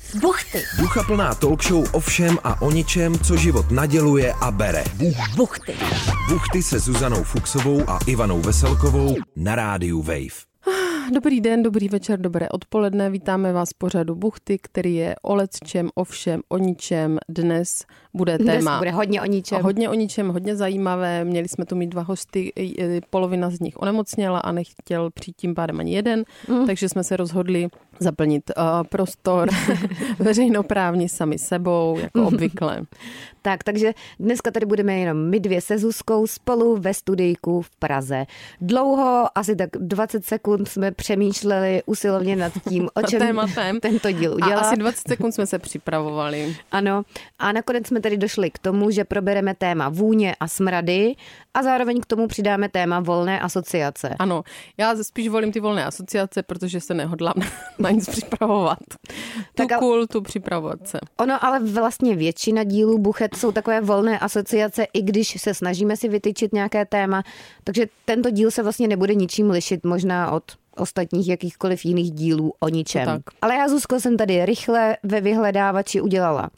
Buchty. Duchaplná talk show o všem a o ničem, co život naděluje a bere. Buchty. Buchty se Zuzanou Fuxovou a Ivanou Veselkovou na rádiu Wave. Dobrý den, dobrý večer, dobré odpoledne. Vítáme vás v pořadu Buchty, který je o lecčem, o všem, o ničem. Dnes bude téma. Dnes bude hodně o ničem. Hodně o ničem, hodně zajímavé. Měli jsme tu mít 2 hosty, polovina z nich onemocněla a nechtěl přijít tím pádem ani jeden, takže jsme se rozhodli zaplnit prostor veřejnoprávně sami sebou, jako obvykle. Takže dneska tady budeme jenom my dvě se Zuzkou spolu ve studijku v Praze. Dlouho, asi tak 20 sekund jsme přemýšleli usilovně nad tím, o čem tématem tento díl udělá. A asi 20 sekund jsme se připravovali. Ano. A nakonec jsme tady došli k tomu, že probereme téma vůně a smrady a zároveň k tomu přidáme téma volné asociace. Ano, já spíš volím ty volné asociace, protože se nehodlám na nic připravovat. Tu připravovat se. Ono, ale vlastně většina dílů Buchet jsou takové volné asociace, i když se snažíme si vytyčit nějaké téma, takže tento díl se vlastně nebude ničím lišit možná od ostatních jakýchkoliv jiných dílů o ničem. Tak. Ale já, Zuzko, jsem tady rychle ve vyhledávači udělala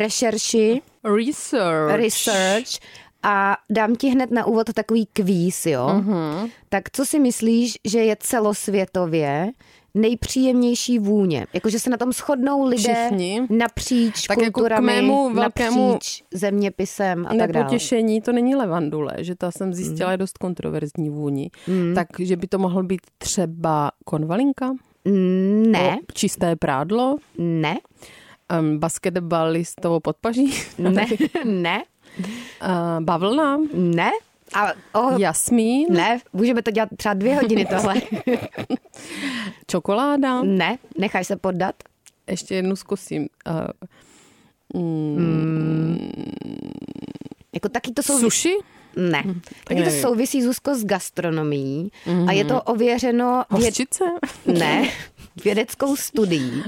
research a dám ti hned na úvod takový kvíz, jo? Uh-huh. Tak co si myslíš, že je celosvětově nejpříjemnější vůně? Jakože se na tom shodnou lidé všichni napříč tak kulturami, jako napříč zeměpisem a tak dále. Nepotěšení, to není levandule, že ta jsem zjistila je dost kontroverzní vůni. Takže by to mohlo být třeba konvalinka? Ne. Čisté prádlo? Ne. Basketbalistovo podpaží? Ne. Bavlna? Ne. Jasmín? Ne, můžeme to dělat třeba 2 hodiny tohle. Čokoláda? Ne, necháš se poddat? Ještě jednu zkusím. Jako taky to jsou... Sushi? Ne. Taky to souvisí, Zuzko, s gastronomií a je to ověřeno... Hořčice? Ne. Vědeckou studií,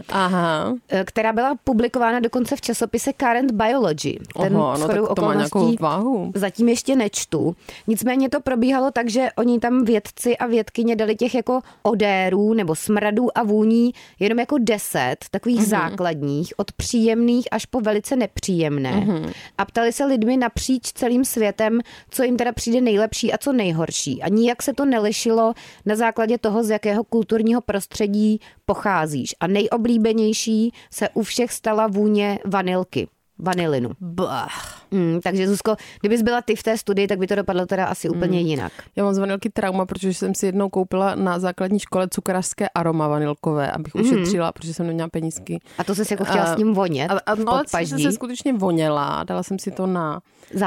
která byla publikována dokonce v časopise Current Biology. Tak to má nějakou váhu. Zatím ještě nečtu. Nicméně to probíhalo tak, že oni tam vědci a vědkyně dali těch jako odérů nebo smradů a vůní jenom jako 10 takových základních, od příjemných až po velice nepříjemné. A ptali se lidmi napříč celým světem, co jim teda přijde nejlepší a co nejhorší. A nijak se to nelišilo na základě toho, z jakého kulturního prostředí pocházíš. A nejoblíbenější se u všech stala vůně vanilinu. Takže, Zuzko, kdybys byla ty v té studii, tak by to dopadlo teda asi úplně jinak. Já mám z vanilky trauma, protože jsem si jednou koupila na základní škole cukrářské aroma vanilkové, abych ušetřila, protože jsem neměla penízky. A to jsi jako chtěla s ním vonět v podpaždí? No, jsem se skutečně voněla, dala jsem si to na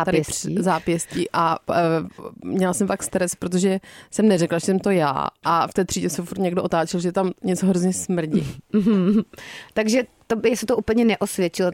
zápěstí a měla jsem fakt stres, protože jsem neřekla, že jsem to já a v té třídě se furt někdo otáčel, že tam něco hrozně smrdí. Takže se to úplně neosvědčilo.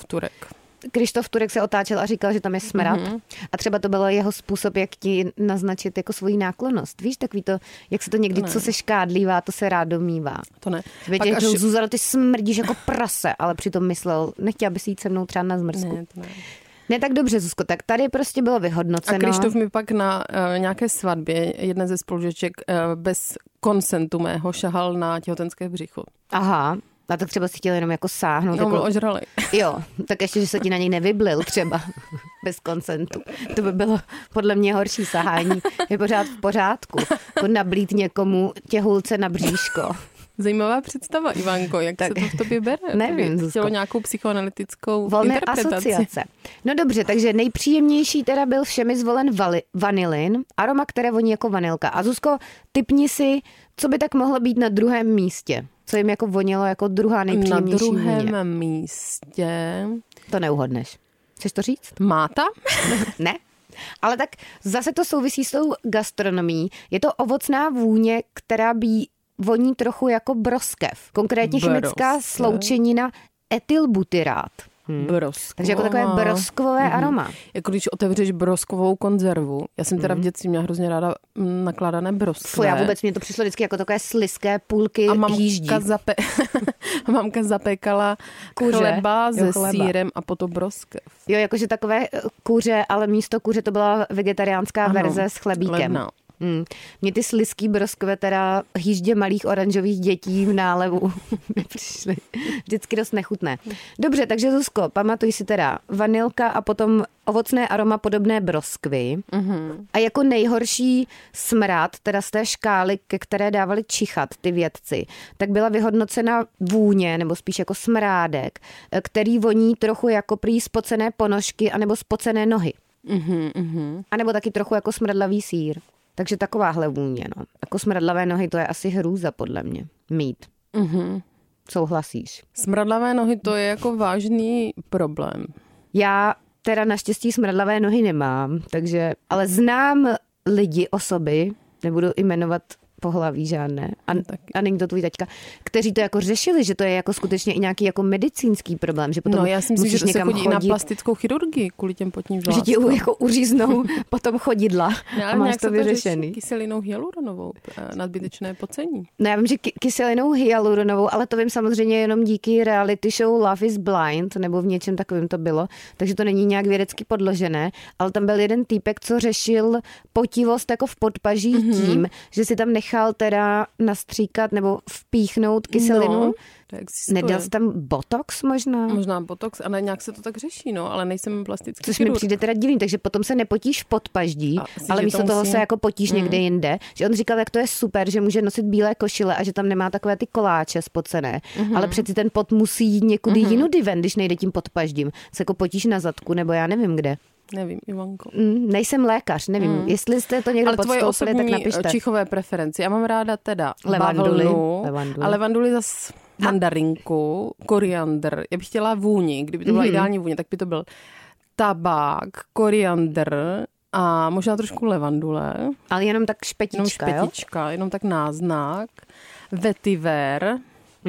Krištof Turek se otáčel a říkal, že tam je smrad. A třeba to bylo jeho způsob, jak ti naznačit jako svoji náklonnost. Víš, takový to, jak se to někdy, co se škádlívá, to se rád domývá. To ne. Zuzano, ty smrdíš jako prase, ale přitom myslel, nechtěla by si jít se mnou třeba na zmrzku. Ne, to ne. Ne, tak dobře, Zuzko, tak tady prostě bylo vyhodnoceno. A Krištof mi pak na nějaké svatbě, jedna ze spolužeček bez konsentu mého šahal na těhotenské břicho. Aha. A tak třeba si chtěl jenom jako sáhnout. No, byl ožralej. Jo, tak ještě, že se ti na něj nevyblil třeba bez konsentu. To by bylo podle mě horší sahání. Je pořád v pořádku. Jako nablít někomu těhulce na bříško. Zajímavá představa, Ivanko, jak se to v tobě bere? Nevím, Zuzko. Chtělo nějakou psychoanalytickou volné interpretaci. Asociace. No dobře, takže nejpříjemnější teda byl všemi zvolen vanilin, aroma, které voní jako vanilka. A Zuzko, tipni si, co by tak mohlo být na druhém místě. Co jim jako vonilo jako druhá nejpříjemnější vůně. Na druhém místě... To neuhodneš. Chceš to říct? Máta? Ne. Ale tak zase to souvisí s tou gastronomií. Je to ovocná vůně, která voní trochu jako broskev. Konkrétně chemická sloučenina etylbutyrát. Takže jako takové broskvové aroma. Jako když otevřeš broskovou konzervu. Já jsem teda v dětství měla hrozně ráda nakládané broskve. Já vůbec, mě to přišlo vždycky jako takové slizké půlky hýždí. A mamka zapékala chleba se sýrem a potom broskev. Jo, jakože takové kuře, ale místo kuře to byla vegetariánská verze s chlebíkem. Mně ty slizký broskve teda hýždě malých oranžových dětí v nálevu přišly vždycky dost nechutné. Dobře, takže Zuzko, pamatuj si teda vanilka a potom ovocné aroma podobné broskvy. A jako nejhorší smrad, teda z té škály, ke které dávali čichat ty vědci, tak byla vyhodnocena vůně, nebo spíš jako smrádek, který voní trochu jako prý spocené ponožky anebo spocené nohy. A nebo taky trochu jako smradlavý sýr. Takže takováhle vůně, no. Jako smradlavé nohy, to je asi hrůza podle mě. Mít. Souhlasíš? Smradlavé nohy, to je jako vážný problém. Já teda naštěstí smradlavé nohy nemám, takže, ale znám lidi, osoby, nebudu jmenovat pohlaví žádné, a není to tvůj taťka, kteří to jako řešili, že to je jako skutečně i nějaký jako medicínský problém, že potom já si myslím, že to se chodí chodit, na plastickou chirurgii kvůli těm potním žlátkám. Že ti jako uříznou potom chodidla a máš to vyřešený. Kyselinou hyaluronovou, nadbytečné pocení. No já vím, že kyselinou hyaluronovou, ale to vím samozřejmě jenom díky reality show Love is Blind, nebo v něčem takovém to bylo, takže to není nějak vědecky podložené, ale tam byl jeden týpek, co řešil potivost jako v podpaží tím, že si tam nechal teda nastříkat nebo vpíchnout kyselinu. No, to existuje. Nedal jsi tam botox možná? Možná botox, a nějak se to tak řeší, no, ale nejsem plastický Což chirurg. mi přijde teda divný, takže potom se nepotíš v podpaždí, ale místo toho se jako potíš někde jinde. Že on říkal, jak to je super, že může nosit bílé košile a že tam nemá takové ty koláče spocené. Ale přeci ten pot musí jít někudy jinudy ven, když nejde tím podpaždím. Se jako potíš na zadku, nebo já nevím kde. Nevím, Ivanko. Nejsem lékař, nevím. Jestli jste to někdo podstoupili, tak napište. Ale čichové preference. Já mám ráda teda levanduli. A levanduli zas mandarinku, koriandr. Já bych chtěla vůni, kdyby to byla ideální vůně, tak by to byl tabák, koriandr a možná trošku levandule. Ale jenom tak špetička, jenom tak náznak. Vetiver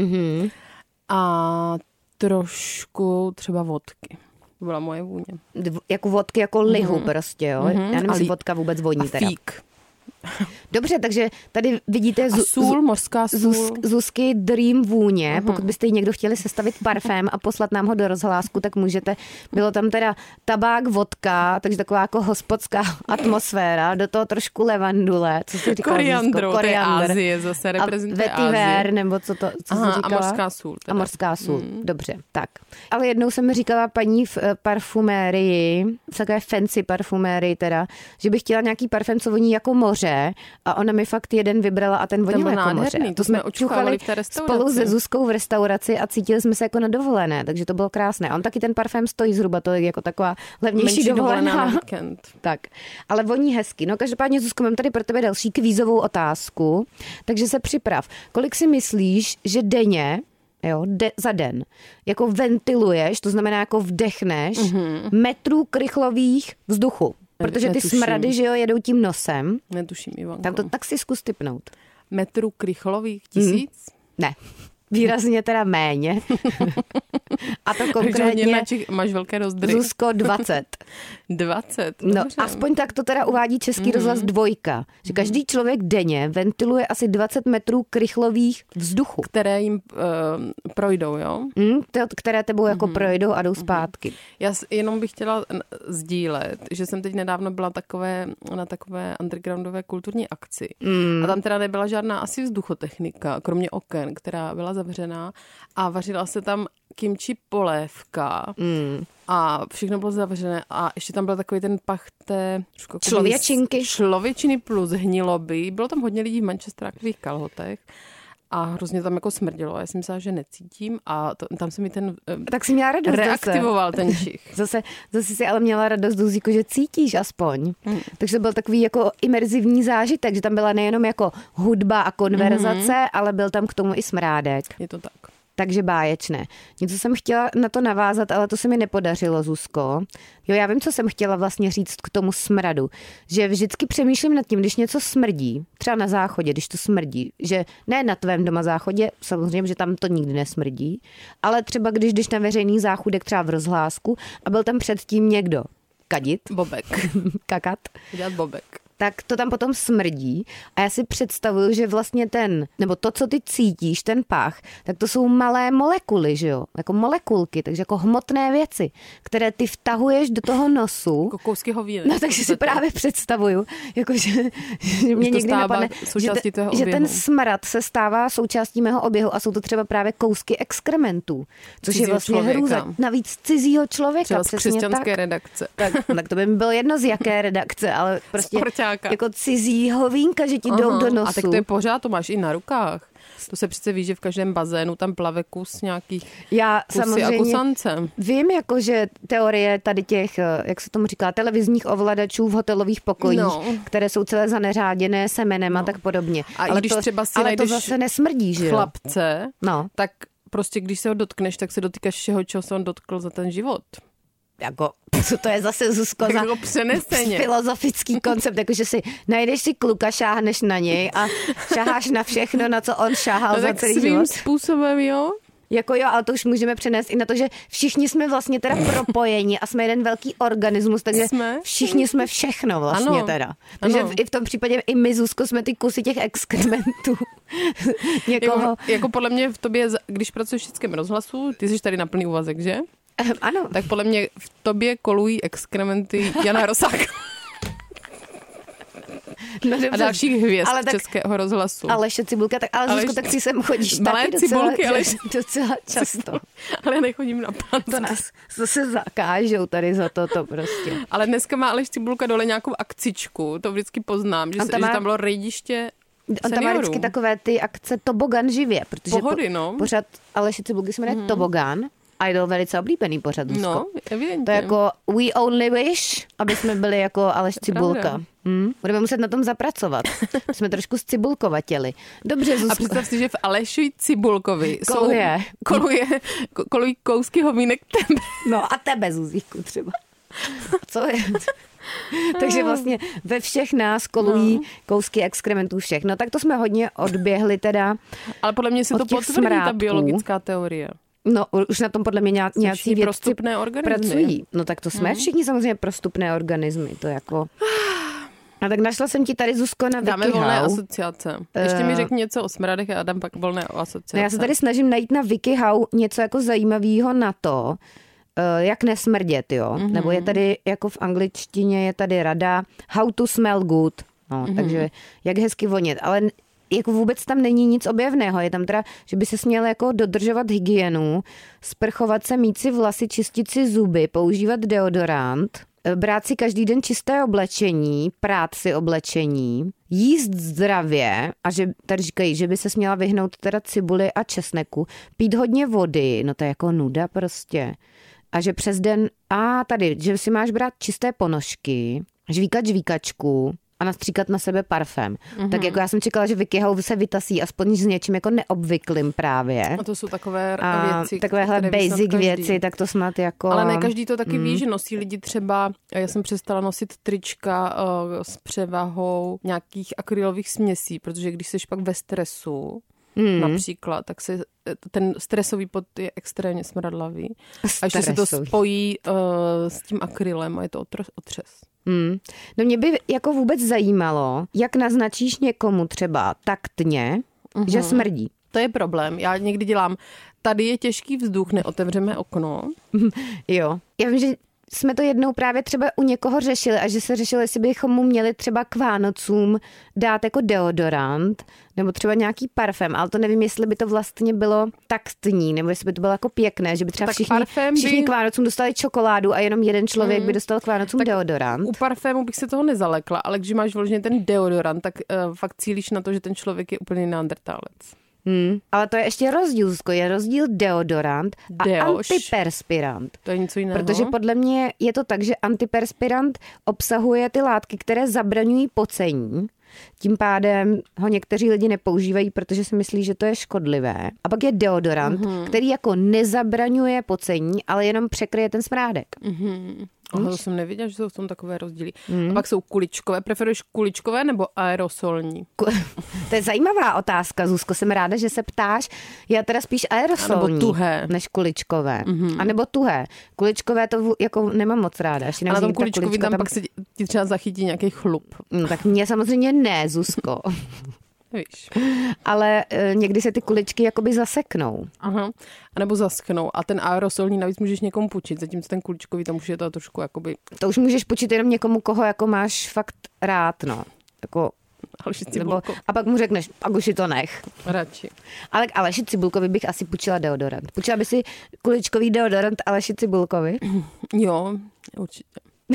a trošku třeba vodky. To byla moje vůně. Jako vodky, jako lihu prostě, jo? Já nevím, jestli vodka vůbec voní teda. Fík. Dobře, takže tady vidíte sůl, mořská sůl. Zuzky Dream vůně. Pokud byste jí někdo chtěli sestavit parfém a poslat nám ho do rozhlásku, tak můžete. Bylo tam teda tabák, vodka, takže taková jako hospodská atmosféra, do toho trošku levandule, co jsi říkala? Koriandru, to je Ázie, zase reprezentuje Ázii. Vetiver, nebo co to, co jsi říkala? A mořská sůl. Teda. A mořská sůl, dobře, tak. Ale jednou jsem říkala paní v parfumérii, v takové fancy parfumérii teda, že bych chtěla nějaký parfém, co voní jako moře. A ona mi fakt jeden vybrala a ten vonil jako moře. To jsme očuchali v té restauraci. Spolu se Zuzkou v restauraci a cítili jsme se jako na dovolené, takže to bylo krásné. A on taky ten parfém stojí zhruba tolik jako taková levnější dovolená na víkend. Tak, ale voní hezky. No každopádně, Zuzko, mám tady pro tebe další kvízovou otázku, takže se připrav. Kolik si myslíš, že denně, za den, jako ventiluješ, to znamená jako vdechneš metrů krychlových vzduchu? Protože ty smrady, že jo, jedou tím nosem. Netuším, Ivanko. Tak si zkus tipnout. Metrů krychlových 1000? Ne. Výrazně teda méně. A to konkrétně... Máš velké rozdry. Zuzko, 20. 20? No, aspoň tak to teda uvádí Český rozhlas 2, že každý člověk denně ventiluje asi 20 metrů krychlových vzduchu. Které jim projdou, jo? Které tebou jako projdou a jdou zpátky. Já jenom bych chtěla sdílet, že jsem teď nedávno byla na takové undergroundové kulturní akci. A tam teda nebyla žádná asi vzduchotechnika, kromě oken, která byla zavřená a vařila se tam kimči polévka a všechno bylo zavřené a ještě tam byl takový ten pach té člověčiny plus hniloby. Bylo tam hodně lidí v manchesterákových kalhotech a hrozně tam jako smrdělo a já jsem myslela, že necítím a tam se mi ten tak jsi měla radost reaktivoval ten čich. Zase si ale měla radost, Zuzíko, že cítíš aspoň. Takže to byl takový jako imerzivní zážitek, že tam byla nejenom jako hudba a konverzace, ale byl tam k tomu i smrádek. Je to tak. Takže báječné. Něco jsem chtěla na to navázat, ale to se mi nepodařilo, Zuzko. Jo, já vím, co jsem chtěla vlastně říct k tomu smradu. Že vždycky přemýšlím nad tím, když něco smrdí, třeba na záchodě, když to smrdí, že ne na tvém doma záchodě, samozřejmě, že tam to nikdy nesmrdí, ale třeba když jdeš na veřejný záchodek, třeba v rozhlásku a byl tam předtím někdo kadit. Bobek. Kakat. Dělat bobek. tak to tam potom smrdí a já si představuju, že vlastně nebo to, co ty cítíš, ten pach, tak to jsou malé molekuly, že jo? Jako molekulky, takže jako hmotné věci, které ty vtahuješ do toho nosu. Jako kousky hovínek. No takže si právě představuju, jako, že mě někdy napadne, že ten smrad se stává součástí mého oběhu a jsou to třeba právě kousky exkrementů, což je vlastně hrůza. Navíc cizího člověka. Třeba z křesťanské redakce. Tak to by mi bylo jedno z jaké redakce, ale prostě jako cizího vínka, že ti jdou do nosu. A tak to je pořád, to máš i na rukách. To se přece ví, že v každém bazénu tam plave kus nějakých kusy a kusance. Vím, jako, že teorie tady těch, jak se tomu říká, televizních ovladačů v hotelových pokojích, které jsou celé zaneřáděné semenem a tak podobně. Ale když třeba si najdeš to zase nesmrdí, že chlapce, tak prostě když se ho dotkneš, tak se dotýkáš všeho, čeho se on dotkl za ten život. Jako, co to je zase, Zuzko, za jako přeneseně. Filozofický koncept, jakože si najdeš si kluka, šáhneš na něj a šáháš na všechno, na co on šáhal za celý svým život. Způsobem, jo? Jako jo, ale to už můžeme přenést i na to, že všichni jsme vlastně teda propojeni a jsme jeden velký organismus, takže všichni jsme všechno vlastně teda. Takže i v tom případě i my, Zuzko, jsme ty kusy těch exkrementů. Jako podle mě v tobě, když pracuješ v Českém rozhlasu, ty jsi tady na plný úvazek, že? Ano. Tak podle mě v tobě kolují exkrementy Jana Rosáka. No, a dalších hvězd Českého rozhlasu. Aleše Cibulka, Zuzko, tak si sem chodíš taky docela často. Ale já nechodím na pan. To nás zase zakážou tady za toto prostě. Ale dneska má Aleš Cibulka dole nějakou akcičku, to vždycky poznám, že tam bylo rejdiště seniorů. On tam má vždycky takové ty akce Tobogan živě, protože Pohody, pořád Aleše Cibulky se jmenuje Tobogan. A je to velice oblíbený pořad, Zuzko. No, evidentně. To je jako we only wish, aby jsme byli jako Aleš Cibulka. Budeme muset na tom zapracovat. Jsme trošku zcibulkovatěli. Dobře, Zuzko. A představ si, že v Aleši Cibulkovi kolují kousky hovínek tebe. No a tebe, Zuzíku, třeba. Co je? Takže vlastně ve všech nás kolují kousky exkrementů všech. No tak to jsme hodně odběhli teda. Ale podle mě se to potvrdí, ta biologická teorie. No, už na tom podle mě nějací vědci pracují. No tak to jsme všichni samozřejmě prostupné organismy. To jako... A tak našla jsem ti tady, Zuzko, na WikiHow. Dáme volné asociace. Ještě mi řekni něco o smradech a já dám pak volné asociace. No, já se tady snažím najít na WikiHow něco jako zajímavého na to, jak nesmrdět, jo. Nebo je tady, jako v angličtině je tady rada how to smell good. No, takže jak hezky vonět. Ale jako vůbec tam není nic objevného. Je tam teda, že by se směl jako dodržovat hygienu, sprchovat se, mít si vlasy, čistit si zuby, používat deodorant, brát si každý den čisté oblečení, prát si oblečení, jíst zdravě a že tady říkají, že by se směla vyhnout teda cibuli a česneku, pít hodně vody, no to je jako nuda prostě. A že přes den, tady, že si máš brát čisté ponožky, žvíkat žvíkačku, a nastříkat na sebe parfém. Tak jako já jsem čekala, že WikiHow se vytasí aspoň s něčím jako neobvyklým právě. A to jsou takové věci. Takovéhle basic věci, tak to snad jako... Ale ne každý to taky ví, že nosí lidi třeba, já jsem přestala nosit trička s převahou nějakých akrylových směsí, protože když jsi pak ve stresu, například, tak se ten stresový pot je extrémně smradlavý. A ještě se to spojí s tím akrylem a je to otřes. No mě by jako vůbec zajímalo, jak naznačíš někomu třeba taktně, že smrdí. To je problém. Já někdy dělám, tady je těžký vzduch, neotevřeme okno. Jo. Já vím, že jsme to jednou právě třeba u někoho řešili a že se řešilo, jestli bychom mu měli třeba k Vánocům dát jako deodorant nebo třeba nějaký parfém, ale to nevím, jestli by to vlastně bylo taktní, nebo jestli by to bylo jako pěkné, že by třeba všichni k Vánocům dostali čokoládu a jenom jeden člověk by dostal k Vánocům deodorant. U parfému bych se toho nezalekla, ale když máš vloženě ten deodorant, tak fakt cílíš na to, že ten člověk je úplně neandertálec. Ale to je ještě rozdíl, Zuzko. Je rozdíl deodorant a antiperspirant. To je něco jiného. Protože podle mě je to tak, že antiperspirant obsahuje ty látky, které zabraňují pocení Tím pádem ho někteří lidi nepoužívají, protože si myslí, že to je škodlivé. A pak je deodorant, který jako nezabraňuje pocení, ale jenom překryje ten smrádek. To jsem nevěděla, že jsou v tom takové rozdíly. A pak jsou kuličkové. Preferuješ kuličkové nebo aerosolní? To je zajímavá otázka, Zuzko. Jsem ráda, že se ptáš. Já teda spíš aerosolní. A nebo tuhé. Než kuličkové. A nebo tuhé. Kuličkové to jako nemám moc ráda. A na tom kuličkový tam pak se ti třeba zachytí nějaký chlup. No, tak mě samozřejmě ne, Zuzko. Víš. Ale někdy se ty kuličky jakoby zaseknou. Aha. A nebo zaschnou. A ten aerosolní navíc můžeš někomu půjčit, zatímco ten kuličkový tam už je to trošku jakoby... To už můžeš půjčit jenom někomu, koho jako máš fakt rád, no. Jako... A pak mu řekneš, pak už si to nech. Radši. Ale Aleši Cibulkovi bych asi půjčila deodorant. Půjčila by si kuličkový deodorant Aleši Cibulkovi? Jo, určitě.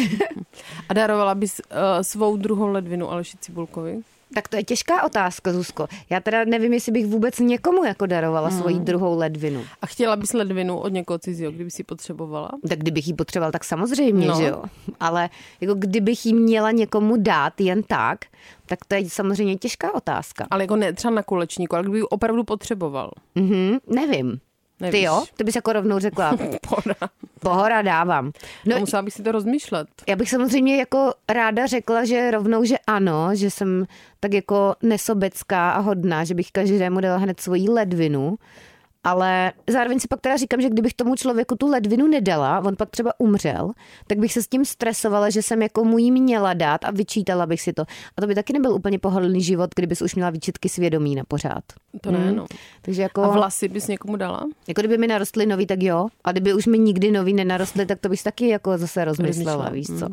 A darovala bys svou druhou ledvinu Aleši Cibulkovi? Tak to je těžká otázka, Zuzko. Já teda nevím, jestli bych vůbec někomu jako darovala svoji druhou ledvinu. A chtěla bys ledvinu od někoho cizího, kdyby si potřebovala? Tak kdybych ji potřeboval, tak samozřejmě, že jo. Ale jako kdybych ji měla někomu dát jen tak to je samozřejmě těžká otázka. Ale jako ne třeba na kulečníku, ale kdyby ji opravdu potřeboval. Nevím. Nevíš. Ty jo? Ty bys jako rovnou řekla. Pohora dávám. No, musela bych si to rozmýšlet. Já bych samozřejmě jako ráda řekla, že rovnou, že ano, že jsem tak jako nesobecká a hodná, že bych každému dala hned svoji ledvinu, ale zároveň si pak teda říkám, že kdybych tomu člověku tu ledvinu nedala, on pak třeba umřel, tak bych se s tím stresovala, že jsem jako mu jí měla dát a vyčítala bych si to. A to by taky nebyl úplně pohodlný život, kdybys už měla výčitky svědomí na pořád. To ne, no. Takže jako, a vlasy bys někomu dala? Jako kdyby mi narostly nový, tak jo. A kdyby už mi nikdy nový nenarostly, tak to bys taky jako zase rozmyslela, víš co.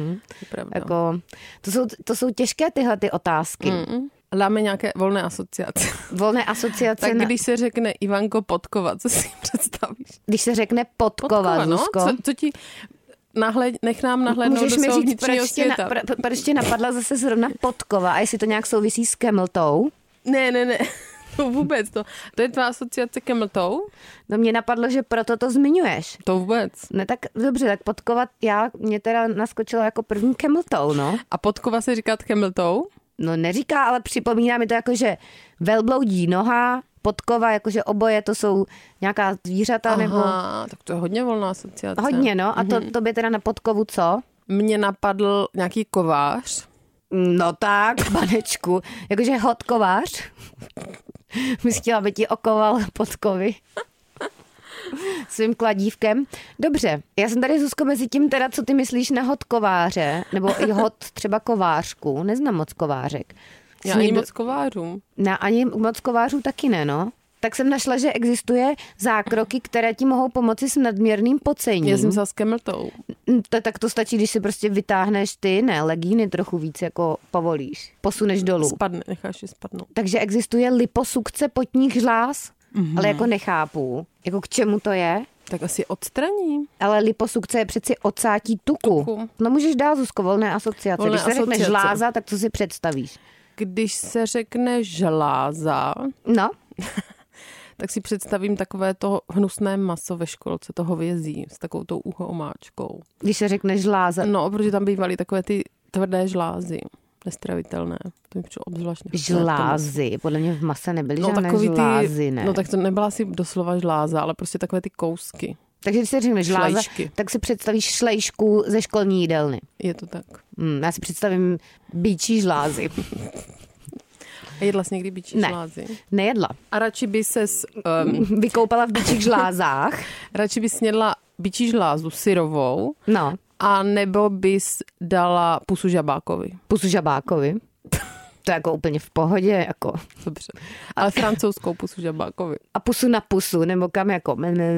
Jako, to jsou těžké tyhle ty otázky. Dáme nějaké volné asociace. Volné asociace. Tak když se řekne Ivanko Podkova, co si představíš? Když se řekne Podkova, Zuzko. No? Co ti nech nám nahlédnout do svého vnitřního světa. Proč tě napadla zase zrovna Podkova a jestli to nějak souvisí s Cameltou? Ne. To vůbec. To je tvá asociace Cameltou? No mě napadlo, že proto to zmiňuješ. To vůbec. Ne, tak dobře, tak Podkova, mě teda naskočila jako první Cameltou, no. A Podkova se říká Cameltou? No neříká, ale připomíná mi to jako, že velbloudí noha, Podkova, jakože oboje to jsou nějaká zvířata. Aha, nebo... tak to je hodně volná asociace. Hodně, no. A to by teda na Podkovu co? Mně napadl nějaký kovář. No tak, panečku. Jakože hot kovář. Bys chtěla, aby ti okoval Podkovy svým kladívkem. Dobře, já jsem tady, Zuzko, mezi tím teda, co ty myslíš na hot kováře, nebo i hot třeba kovářku. Neznám moc kovářek. Já ani moc kovářů. Ani moc kovářů taky ne, no. Tak jsem našla, že existuje zákroky, které ti mohou pomoci s nadměrným pocením. Já jsem s Cameltou. Tak to stačí, když si prostě vytáhneš ty, legíny trochu víc jako povolíš. Posuneš dolů. Necháš je spadnout. Takže existuje liposukce potních žláz, ale jako nechápu. Jako k čemu to je? Tak asi odstraní. Ale liposukce je přeci odsátí tuku. No můžeš dát, Zuzko, volné asociace. Když se řekne žláza, tak co si představíš? Když se řekne žláza... No. Tak si představím takové to hnusné maso ve školce, to hovězí s takovou tou uhomáčkou. Když se řekne žláza. No, protože tam bývaly takové ty tvrdé žlázy, nestravitelné. To mi přišlo obzvlášť. Žlázy? Podle mě v mase nebyly žádné žlázy, ne? No tak to nebyla asi doslova žláza, ale prostě takové ty kousky. Takže když se řekne žláza, tak si představíš šlejšku ze školní jídelny. Je to tak. Já si představím býčí žlázy. Jedla jsi někdy býčí žlázy? Nejedla. A radši by ses... vykoupala v býčích žlázách. Radši bys snědla býčí žlázu syrovou. No. A nebo bys dala pusu žabákovi. Pusu žabákovi? To je jako úplně v pohodě, jako. Dobře. Ale francouzskou pusu žabákovi. A pusu na pusu, nebo kam jako?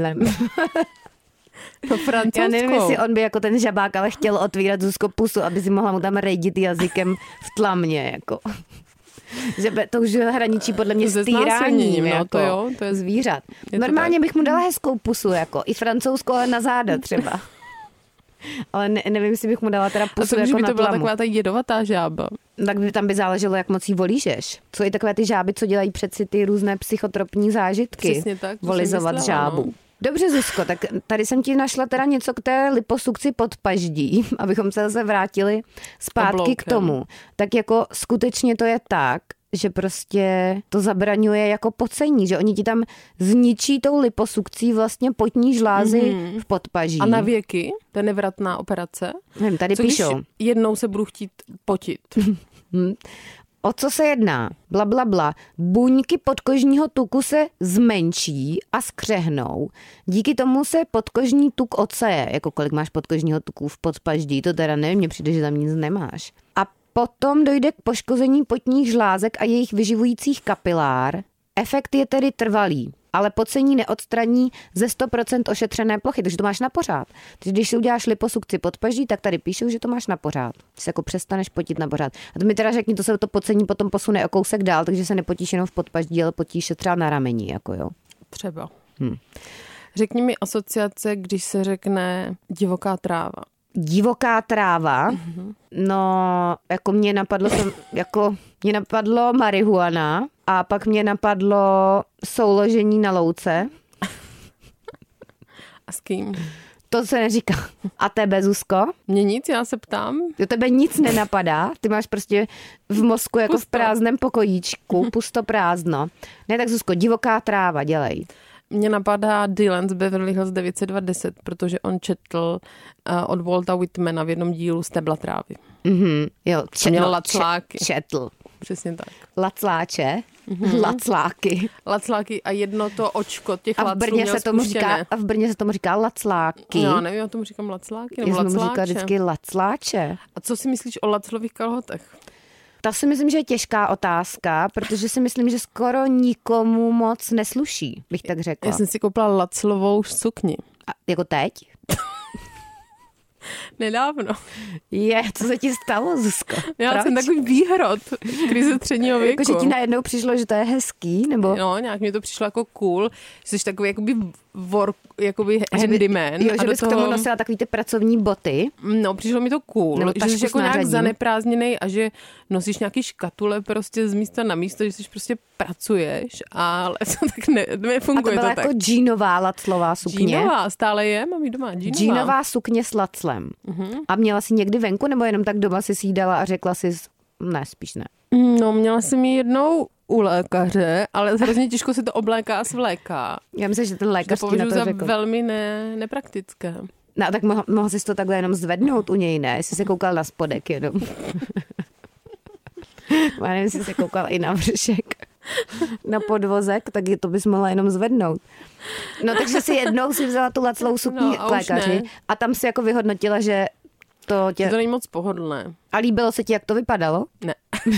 No francouzskou. Já nevím, jestli on by jako ten žabák ale chtěl otvírat, Zuzko, pusu, aby si mohla mu tam rejdit jazykem v tlamě, jako. Že to už hraničí podle mě s týráním, no, jako to jo, to je zvířat. Normálně bych mu dala hezkou pusu, jako i francouzskou, ale na záda třeba. Ale nevím, jestli bych mu dala teda pusu jako na tlamu. by to byla taková ta jedovatá žába. Tak by tam by záleželo, jak moc jí volížeš. Jsou i takové ty žáby, co dělají přeci ty různé psychotropní zážitky. Přesně tak. Volizovat žábu. No. Dobře, Zuzko, tak tady jsem ti našla teda něco k té liposukci podpaždí, abychom se zase vrátili zpátky Obloukem. k tomu. Tak jako skutečně to je tak, že prostě to zabraňuje jako pocení, že oni ti tam zničí tou liposukcí vlastně potní žlázy v podpaží. A na věky? To je nevratná operace? Nevím, tady Co píšou. když jednou se budu chtít potit? O co se jedná? Bla, bla, bla. Buňky podkožního tuku se zmenší a skřehnou. Díky tomu se podkožní tuk oceje. Jako kolik máš podkožního tuku v podpaždí, to teda nevím, mně přijde, že tam nic nemáš. A potom dojde k poškození potních žlázek a jejich vyživujících kapilár. Efekt je tedy trvalý, ale pocení neodstraní ze 100% ošetřené plochy, takže to máš na pořád. Takže když si uděláš liposukci podpaží, tak tady píšou, že to máš na pořád. Že se jako přestaneš potit na pořád. A to mi teda řekni, to se to pocení potom posune o kousek dál, takže se nepotíš jenom v podpaždí, ale potíš se třeba na rameni, jako jo. Třeba. Řekni mi asociace, když se řekne divoká tráva. Divoká tráva, no, jako mě napadlo marihuana a pak mě napadlo souložení na louce. A s kým? To se neříká. A tebe, Zuzko? Mně nic, já se ptám. Do tebe nic nenapadá, ty máš prostě v mozku jako Pusto. v prázdném pokojíčku, pusto prázdno. Ne, tak Zuzko, divoká tráva, dělej. Mně napadá Dylan z Beverly Hills 90210, protože on četl od Walta Whitmana v jednom dílu Stebla trávy. Jo, Měl lacláky. Četl. Přesně tak. Lacláče, lacláky. Lacláky a jedno to očko těch A v laclů Brně měl se tomu spuštěné. říká, lacláky. Já nevím, já tomu říkám lacláky nebo Já jsem mu říkala lacláče. vždycky lacláče. A co si myslíš o laclových kalhotech? To si myslím, že je těžká otázka, protože si myslím, že skoro nikomu moc nesluší, bych tak řekla. Já jsem si koupila laclovou sukni. A jako teď? Nedávno. Co se ti stalo, Zuzko? Já Proč? jsem takový výhrod krize středního věku. Jako, že ti najednou přišlo, že to je hezký, nebo? No, nějak mi to přišlo jako cool, že jsi takový jakoby handyman. Jo, a že do bys k tomu nosila takový ty pracovní boty. No, přišlo mi to cool, Nebo že tašku jsi jako s nějak nářadím. zaneprázdněnej a že nosíš nějaký škatule prostě z místa na místo, že jsi prostě pracuješ, ale to tak nefunguje A to byla tak. jako džínová laclová sukně. Džínová, stále je, mám ji doma, džínová. Džínová sukně s laclem. A měla jsi někdy venku, nebo jenom tak doma si jí dala a řekla si, ne, spíš ne. No, měla jsem ji jednou u lékaře, ale hrozně těžko se to obléká a svléká. Já myslím, že ten To lékař ti na považuji to za řekl. velmi nepraktické. No, tak mohl jsi to takhle jenom zvednout u něj, ne? Jestli se koukal na spodek jenom. Já nevím, jestli se koukal i na vršek. Na podvozek, tak to bys mohla jenom zvednout. No, takže si jednou si vzala tu laclou sukni No, a k už lékaři ne. a tam si jako vyhodnotila, že to tě... To není moc pohodlné. A líbilo se ti, jak to vypadalo? Ne.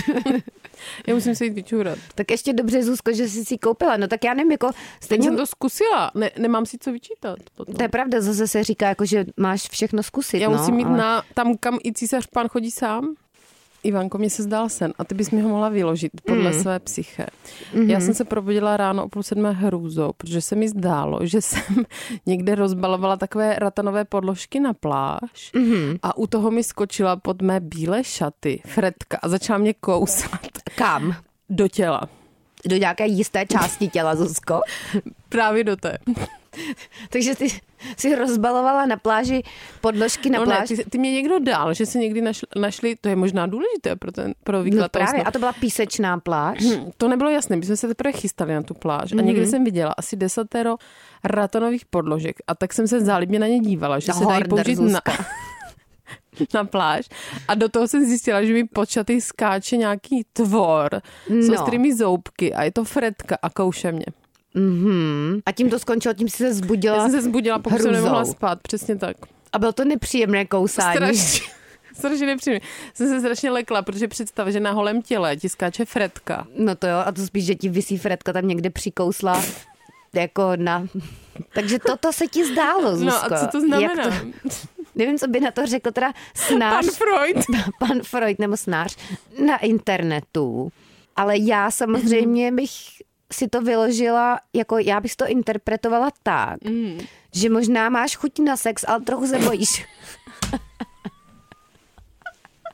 Já musím se jít vyčůrat. Tak ještě dobře, Zuzko, že jsi si koupila. No tak já nevím, jako... Teď Stejně... jsem to zkusila. Nemám si co vyčítat potom. To je pravda, zase se říká, jako, že máš všechno zkusit. Já musím jít ale... tam, kam i císař pán chodí sám. Ivanko, mně se zdál sen a ty bys mi ho mohla vyložit podle své psyché. Já jsem se probudila ráno o 6:30 hrůzou, protože se mi zdálo, že jsem někde rozbalovala takové ratanové podložky na pláž a u toho mi skočila pod mé bílé šaty Fredka a začala mě kousat. Kam? Do těla. Do nějaké jisté části těla, Zuzko. Právě do té. Takže ty si rozbalovala na pláži podložky na pláž. Ne, ty mě někdo dal, že se někdy našli, to je možná důležité pro výklad No toho právě, snu. a to byla písečná pláž. To nebylo jasné, my jsme se teprve chystali na tu pláž a někdy jsem viděla asi 10 ratonových podložek a tak jsem se zálibně na ně dívala, že se dají použít na pláž a do toho jsem zjistila, že mi pod šaty skáče nějaký tvor s ostrými zoubky a je to Fredka a kouše mě. A tím to skončilo, tím si se zbudila. Já jsem se zbudila, pokud jsem hrůzou. nemohla spát, přesně tak. A bylo to nepříjemné kousání. Strašně nepříjemně. Jsem se strašně lekla, protože představ, že na holém těle ti skáče Fredka. No to jo, a to spíš, že ti visí Fredka tam někde přikousla. Jako na... Takže toto se ti zdálo, Zuzko. No a co to znamená? Nevím, co by na to řekl teda snář. Pan Freud. Pan Freud nebo snář na internetu. Ale já samozřejmě bych si to vyložila, jako já bych to interpretovala tak, že možná máš chuť na sex, ale trochu se bojíš.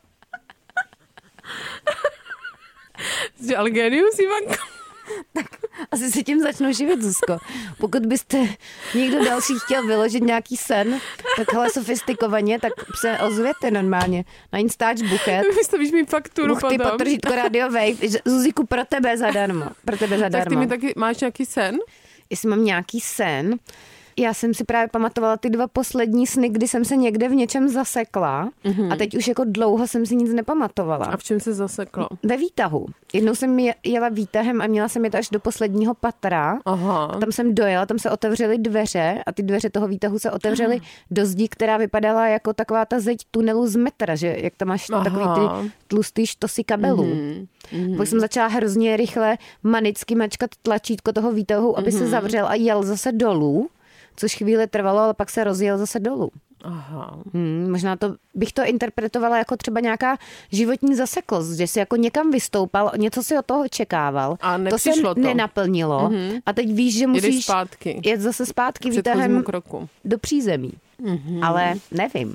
Jsi ale genius, Ivanko. Asi se tím začnu živit, Zuzko. Pokud byste někdo další chtěl vyložit nějaký sen, takhle sofistikovaně, tak se ozvěte normálně. Na Instač Buchet. Vystavíš mi fakturu Buchty potom. podtržítko Radio Wave. Zuziku, pro tebe zadarmo. Tak ty mi taky máš nějaký sen? Jestli mám nějaký sen, já jsem si právě pamatovala ty 2 poslední sny, kdy jsem se někde v něčem zasekla a teď už jako dlouho jsem si nic nepamatovala. A v čem se zaseklo? Ve výtahu. Jednou jsem jela výtahem a měla jsem jet až do posledního patra. Aha. A tam jsem dojela, tam se otevřely dveře a ty dveře toho výtahu se otevřely do zdi, která vypadala jako taková ta zeď tunelu z metra, že jak tam máš takový ty tlustý štosy kabelů. Pak jsem začala hrozně rychle manicky mačkat tlačítko toho výtahu, aby se zavřel a jel zase dolů. Což chvíli trvalo, ale pak se rozjel zase dolů. Aha. Možná bych to interpretovala jako třeba nějaká životní zaseklost, že si jako někam vystoupal, něco si od toho očekával. A to se nenaplnilo. A teď víš, že musíš jet zase zpátky výtahem do přízemí. Ale nevím.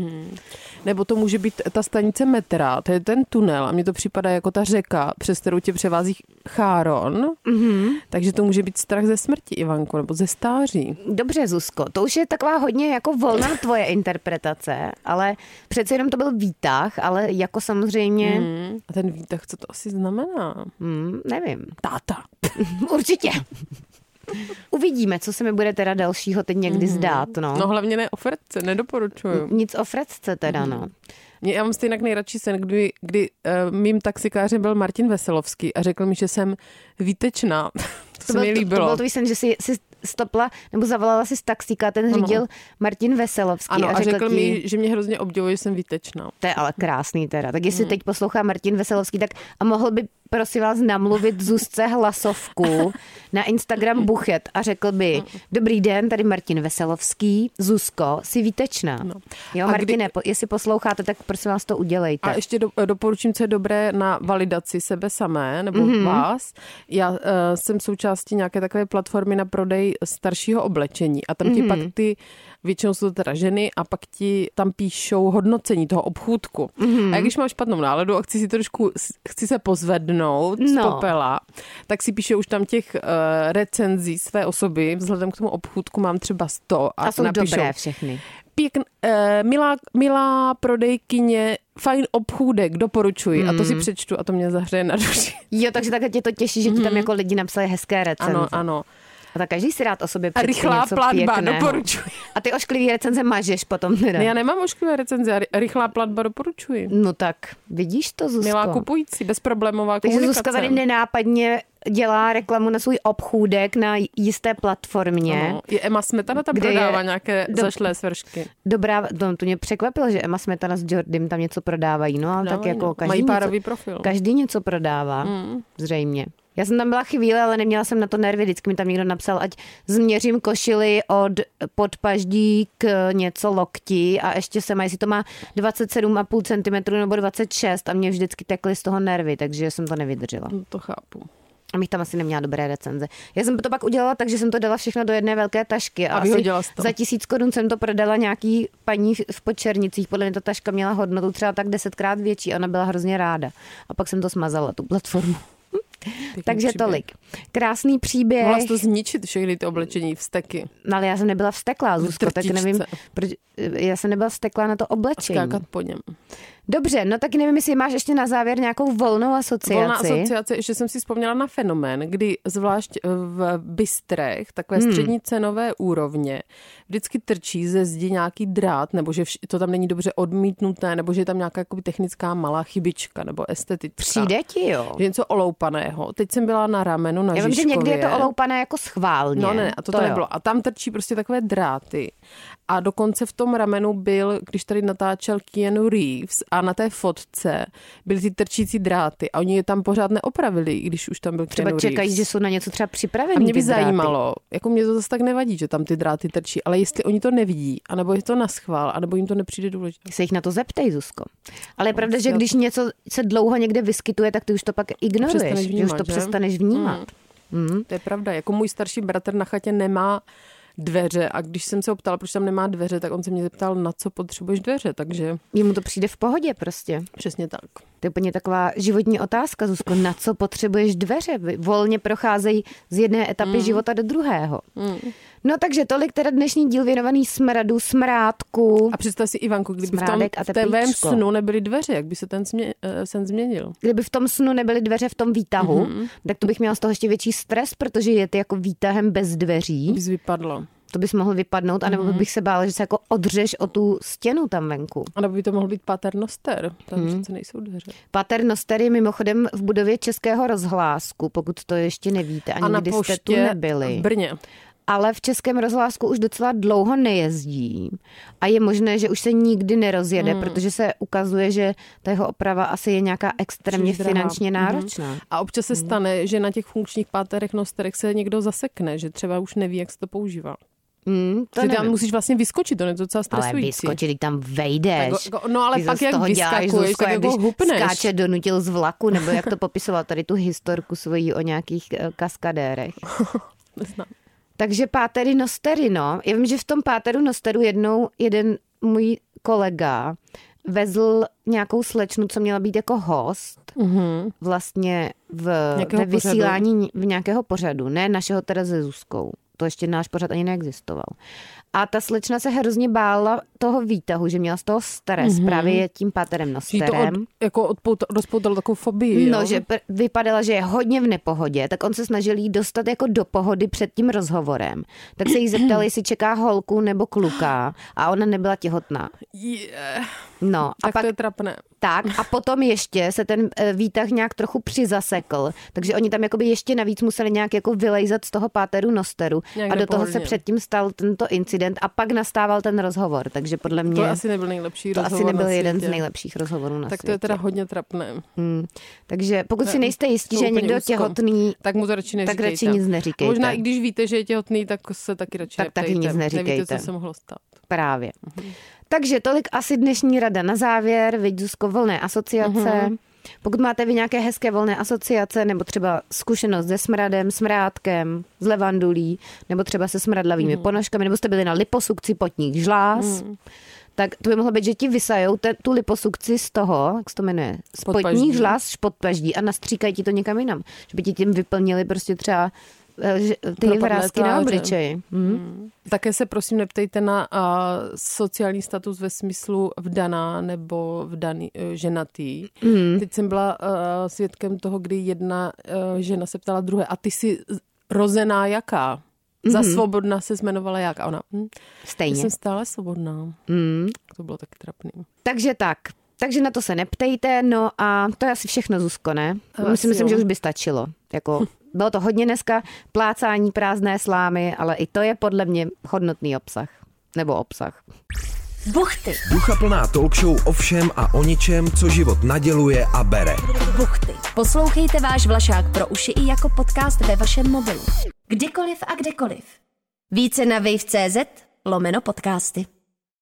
Nebo to může být ta stanice metra, to je ten tunel a mně to připadá jako ta řeka, přes kterou tě převází Cháron, takže to může být strach ze smrti, Ivanko, nebo ze stáří. Dobře, Zuzko, to už je taková hodně jako volná tvoje interpretace, ale přece jenom to byl výtah, ale jako samozřejmě... A ten výtah, co to asi znamená? Nevím. Táta. Určitě. Uvidíme, co se mi bude teda dalšího teď někdy zdát, no. No hlavně ne o fretce, nedoporučuju. Nic o fretce teda, no. Já mám stejnak nejradši sen, kdy mým taxikářem byl Martin Veselovský a řekl mi, že jsem výtečná. To se mi líbilo. To byl tvůj sen, že si stopla, nebo zavolala si z taxíka, ten řídil Martin Veselovský. Ano, a řekl mi, že mě hrozně obdivuje, že jsem výtečná. To je ale krásný teda. Tak jestli teď poslouchá Martin Veselovský, tak a mohl by prosím vás namluvit Zuzce hlasovku na Instagram Buchet a řekl by, dobrý den, tady Martin Veselovský, Zuzko, jsi výtečná. No. Jo, Martine, jestli posloucháte, tak prosím vás to udělejte. A ještě doporučím, co je dobré na validaci sebe samé, nebo vás. Já jsem součástí nějaké takové platformy na prodej staršího oblečení a tam ti pak většinou jsou to teda ženy a pak ti tam píšou hodnocení toho obchůdku. A když mám špatnou náladu a chci se pozvednout z popela, tak si píše už tam těch recenzí své osoby. Vzhledem k tomu obchůdku mám třeba 100 a jsou napíšou, dobré všechny. Milá prodejkyně, fajn obchůdek, doporučuji. A to si přečtu a to mě zahřeje na duši. Jo, takže takhle tě to těší, že ti tam jako lidi napsali hezké recenze. Ano. A tak každý si rád o sobě přečte rychlá něco platba, pěkného. Doporučuji. A ty ošklivý recenze mažeš potom teda. Ne, já nemám ošklivé recenze, rychlá platba doporučuji. No tak, vidíš to, Zuzko? Milá kupující, bezproblémová komunikace. Takže Zuzka tady nenápadně dělá reklamu na svůj obchůdek na jisté platformě. Ano. Je Emma Smetana tam prodává nějaké zašlé svršky. Dobrá, to mě překvapilo, že Emma Smetana s Jordym tam něco prodávají. No, ale tak jako mají párový profil. Každý něco prodává, zřejmě. Já jsem tam byla chvíli, ale neměla jsem na to nervy. Vždycky mi tam někdo napsal, ať změřím košili od podpaždí k něco lokti a ještě se má, jestli to má 27,5 cm nebo 26 a mě vždycky tekly z toho nervy, takže jsem to nevydržela. No, to chápu. A bych tam asi neměla dobré recenze. Já jsem to pak udělala tak, že jsem to dala všechno do jedné velké tašky. A asi za 1000 korun jsem to prodala nějaký paní v Podčernicích. Podle mě ta taška měla hodnotu třeba tak 10krát větší. Ona byla hrozně ráda. A pak jsem to smazala, tu platformu. Takže příběh. Tolik. Krásný příběh. Mohla jsi to zničit všechny ty oblečení, vzteky. No ale já jsem nebyla vzteklá, Zuzko, tak nevím, proč, já jsem nebyla vzteklá na to oblečení. A skákat po něm. Dobře, no tak nevím, jestli máš ještě na závěr nějakou volnou asociaci. Volná asociace, ještě jsem si vzpomněla na fenomén, kdy zvlášť v bistrech, takové střední cenové úrovně, vždycky trčí ze zdi nějaký drát, nebo že to tam není dobře odmítnuté, nebo že je tam nějaká jakoby technická malá chybička, nebo estetická. Přijde ti, jo. Že něco oloupaného. Teď jsem byla na ramenu na Žižkově. Já vím, že někdy je to oloupané jako schválně. No ne, a to nebylo. A tam trčí prostě takové dráty. A dokonce v tom ramenu byl, když tady natáčel Keanu Reeves a na té fotce byly ty trčící dráty a oni je tam pořád neopravili, když už tam byl Keanu Reeves. Třeba čekají, že jsou na něco třeba připravení. A mě by zajímalo, jako mě to zase tak nevadí, že tam ty dráty trčí, ale jestli oni to nevidí, anebo je to naschvál, anebo jim to nepřijde důležité. Se jich na to zeptej, Zuzko. Ale je pravda, že když něco se dlouho někde vyskytuje, tak ty už to pak ignoruješ, že už to přestaneš vnímat. To je pravda, jako můj starší bratr na chatě nemá dveře a když jsem se ho ptala, proč tam nemá dveře, tak on se mě zeptal, na co potřebuješ dveře, takže... Jemu to přijde v pohodě prostě. Přesně tak. To je úplně taková životní otázka, Zuzko, na co potřebuješ dveře? Volně procházejí z jedné etapy života do druhého. No takže tolik teda dnešní díl věnovaný smradu, smrádku. A představ si, Ivanko, kdyby v tvém snu nebyly dveře, jak by se ten sen změnil? Kdyby v tom snu nebyly dveře v tom výtahu, tak to bych měla z toho ještě větší stres, protože jet jako výtahem bez dveří. Bys vypadla. To bys mohl vypadnout, anebo bych se bála, že se jako odřeš o tu stěnu tam venku. A nebo by to mohl být paternoster, tam přece nejsou dveře. Paternoster je mimochodem v budově Českého rozhlásku, pokud to ještě nevíte, ani když jste tu nebyli. V Brně. Ale v Českém rozhlásku už docela dlouho nejezdí a je možné, že už se nikdy nerozjede, protože se ukazuje, že ta jeho oprava asi je nějaká extrémně finančně náročná. A občas se stane, že na těch funkčních páterech, nosterech se někdo zasekne, že třeba už neví, jak se to používá. To tam musíš vlastně vyskočit, to je docela stresující. Ale vyskočit, když tam vejdeš. No ale pak jak vyskakuješ, tak jako hupneš. Skáče donutil z vlaku, nebo jak to popisoval tady tu historku svojí o nějakých kaskadérech. Neznám. Takže pátery nostery, no. Já vím, že v tom páteru nosteru jeden můj kolega vezl nějakou slečnu, co měla být jako host, vlastně ve vysílání v nějakého pořadu, ne našeho teda se Zuzkou. To ještě náš pořad ani neexistoval. A ta slečna se hrozně bála toho výtahu, že měla z toho stres právě tím páterem nosterem. Jako rozpoutalo takovou fobii, no, jo? že vypadala, že je hodně v nepohodě, tak on se snažil jí dostat jako do pohody před tím rozhovorem. Tak se jí zeptal, jestli čeká holku nebo kluka a ona nebyla těhotná. No, tak a pak, to je trapné. Tak a potom ještě se ten výtah nějak trochu přizasekl, takže oni tam jakoby ještě navíc museli nějak jako vylejzat z toho páteru nosteru nějak a do toho se předtím stal tento incident a pak nastával ten rozhovor, takže podle mě... To asi nebyl nejlepší rozhovor. To asi nebyl jeden z nejlepších rozhovorů na tak světě. To je teda hodně trapné. Takže pokud si nejste jistí, že je někdo těhotný, tak mu to radši neříkejte. Tak radši nic neříkejte. Možná i když víte, že je těhotný, tak se taky radši neptejte. Taky nic neříkejte. Nevíte, co se mohlo stát. Právě. Takže tolik asi dnešní rada na závěr, viď Zuzko, volné asociace. Pokud máte vy nějaké hezké volné asociace, nebo třeba zkušenost se smradem, smrádkem, s levandulí, nebo třeba se smradlavými ponožkami, nebo jste byli na liposukci potních žláz, tak to by mohlo být, že ti vysajou tu liposukci z toho, jak se to jmenuje, z potních žláz, špodpaždí a nastříkají ti to někam jinam. Že by ti tím vyplnili prostě třeba ty vrásky na obličeji. Také se prosím neptejte na sociální status ve smyslu vdaná nebo vdaný, ženatý. Teď jsem byla svědkem toho, kdy jedna žena se ptala druhé, a ty jsi rozená jaká? Za svobodná se jmenovala jak? A ona, stejně. Já jsem stále svobodná. To bylo tak trapný. Takže tak. Takže na to se neptejte, no a to je asi všechno, Zuzko, ne? Myslím, že už by stačilo. Jako, bylo to hodně dneska plácání prázdné slámy, ale i to je podle mě hodnotný obsah. Nebo obsah. Buchty. Duchaplná talk show o všem a o ničem, co život naděluje a bere. Buchty. Poslouchejte váš Vlašák pro uši i jako podcast ve vašem mobilu. Kdykoliv a kdekoliv. Více na wave.cz/podcasty.